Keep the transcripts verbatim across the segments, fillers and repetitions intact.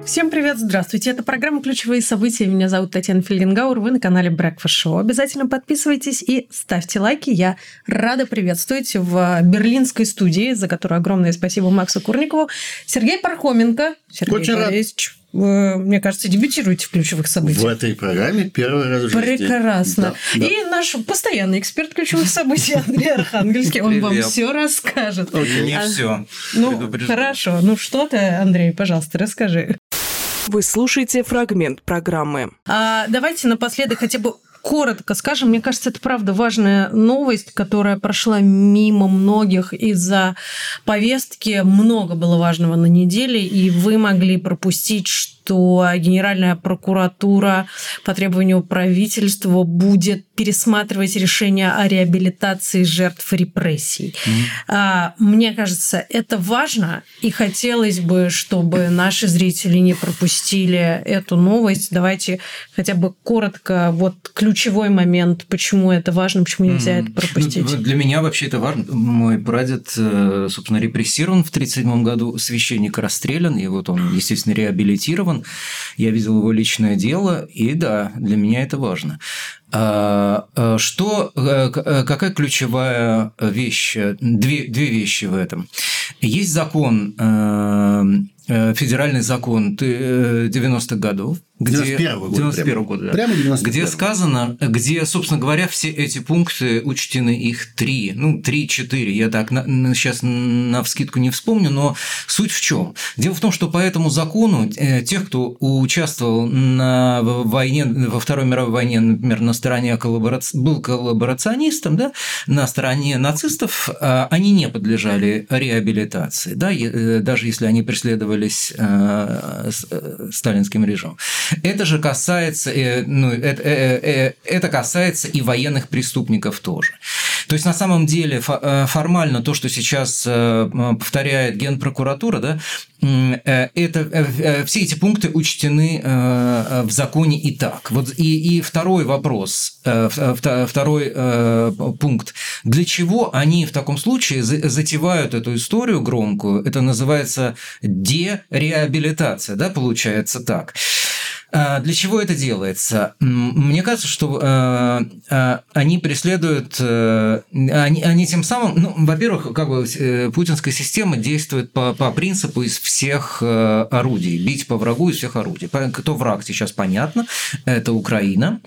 Всем привет, здравствуйте. Это программа «Ключевые события». Меня зовут Татьяна Фельгенгауэр. Вы на канале Breakfast Show. Обязательно подписывайтесь и ставьте лайки. Я рада приветствовать в берлинской студии, за которую огромное спасибо Максу Курникову, Сергей Пархоменко. Сергей Очень Борисович, вы, мне кажется, дебютируете в «Ключевых событиях». В этой программе первый раз в жизни. Прекрасно. Да, и да. Наш постоянный эксперт ключевых событий Андрей Архангельский. Он вам все расскажет. Не а, все. Ну, хорошо. Ну, что-то, Андрей, пожалуйста, расскажи. Вы слушаете фрагмент программы. А, давайте напоследок хотя бы коротко скажем. Мне кажется, это правда важная новость, которая прошла мимо многих из-за повестки. Много было важного на неделе, и вы могли пропустить, что Генеральная прокуратура по требованию правительства будет пересматривать решение о реабилитации жертв репрессий. Mm-hmm. Мне кажется, это важно, и хотелось бы, чтобы наши зрители не пропустили эту новость. Давайте хотя бы коротко, вот ключевой момент, почему это важно, почему нельзя mm-hmm. это пропустить. Ну, для меня вообще это важно. Мой прадед, собственно, репрессирован в тридцать седьмом году, священник расстрелян, и вот он, естественно, реабилитирован. Я видел его личное дело, и да, для меня это важно. Что, какая ключевая вещь, две, две вещи в этом. Есть закон, федеральный закон девяностых годов, где, девяносто первого года, девяносто первого года, да, прямо девяносто первого. Где сказано, где, собственно говоря, все эти пункты учтены, их три, ну, три-четыре, я так на, сейчас навскидку не вспомню, но суть в чем? Дело в том, что по этому закону тех, кто участвовал на войне, во Второй мировой войне, например, на стороне коллаборац... был коллаборационистом, да, на стороне нацистов, они не подлежали реабилитации, да, даже если они преследовались сталинским режимом. Это же касается, ну, это, это касается и военных преступников тоже. То есть, на самом деле, формально то, что сейчас повторяет Генпрокуратура, да, это, все эти пункты учтены в законе и так. Вот и, и второй вопрос, второй пункт. Для чего они в таком случае затевают эту историю громкую? Это называется дереабилитация, да, получается так. Для чего это делается? Мне кажется, что э, они преследуют, э, они, они тем самым, ну, во-первых, как бы путинская система действует по, по принципу из всех э, орудий, бить по врагу из всех орудий. Кто враг, сейчас понятно, это Украина.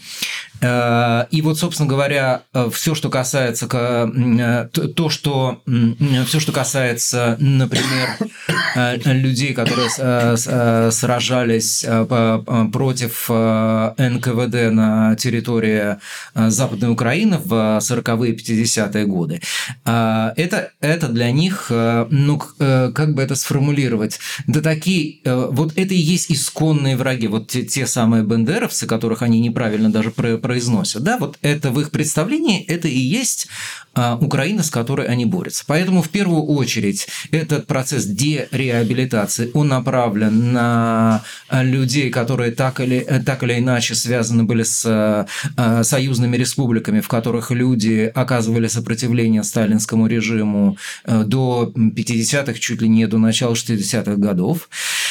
Э, и вот, собственно говоря, все, что касается, э, то, что, э, все, что касается, например, э, людей, которые э, э, сражались э, по против эн ка вэ дэ на территории Западной Украины в сороковые и пятидесятые годы. Это, это для них, ну, как бы это сформулировать, да такие, вот это и есть исконные враги, вот те, те самые бандеровцы, которых они неправильно даже произносят, да, вот это в их представлении, это и есть Украина, с которой они борются. Поэтому в первую очередь этот процесс дереабилитации, он направлен на людей, которые так или, так или иначе связаны были с э, союзными республиками, в которых люди оказывали сопротивление сталинскому режиму э, до пятидесятых, чуть ли не до начала шестидесятых годов.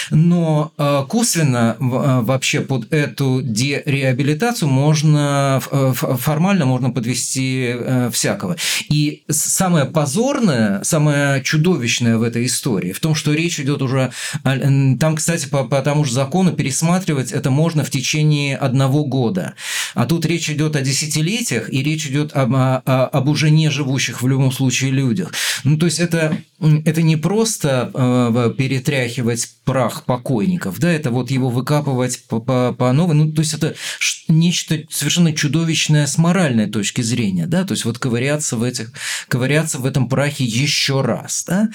Но э, косвенно э, вообще под эту дереабилитацию можно, э, формально можно подвести э, всякого. И самое позорное, самое чудовищное в этой истории в том, что речь идет уже... Там, кстати, по, по тому же закону пересматривать это можно в течение одного года. А тут речь идет о десятилетиях, и речь идет об, о, об уже не живущих в любом случае людях. Ну, то есть это, это не просто э, перетряхивать прах покойников, да, это вот его выкапывать по, по, по новой. Ну, то есть это нечто совершенно чудовищное с моральной точки зрения, да, то есть вот ковыряться в этих, ковыряться в этом прахе еще раз, да.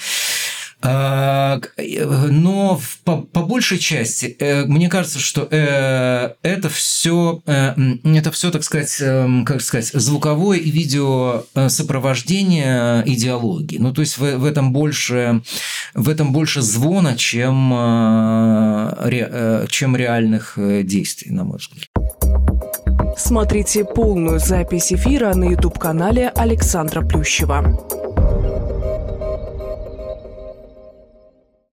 Но по, по большей части мне кажется, что это все, это все, так сказать, как сказать, звуковое и видео сопровождение идеологии. Ну, то есть в, в этом больше, в этом больше звона, чем, чем реальных действий, на мой взгляд. Смотрите полную запись эфира на YouTube-канале Александра Плющева.